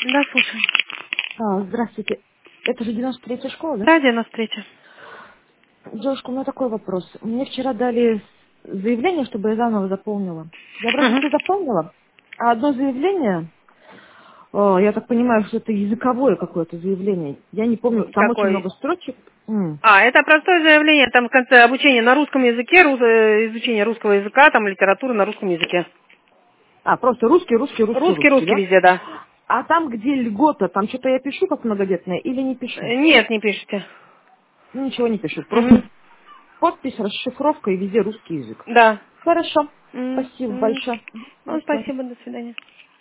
Да, слушаю. Здравствуйте. Это же 93-я школа, да? Да, 93. Девушка, у меня такой вопрос. Мне вчера дали заявление, чтобы я заново заполнила. Я вроде Угу. все заполнила, а одно заявление, я так понимаю, что это языковое какое-то заявление. Я не помню, там очень Какой? много строчек. Это простое заявление, там в конце обучение на русском языке, изучение русского языка, там литература на русском языке. Просто русский, русский, русский, Русский, русский, русский да? везде, да. А там, где льгота, там что-то я пишу как многодетная или не пишу? Нет, не пишите. Ну, ничего не пишу. Угу. Просто подпись, расшифровка и везде русский язык. Да. Хорошо. М, Спасибо м. большое. До Ну, свидания. спасибо, до свидания.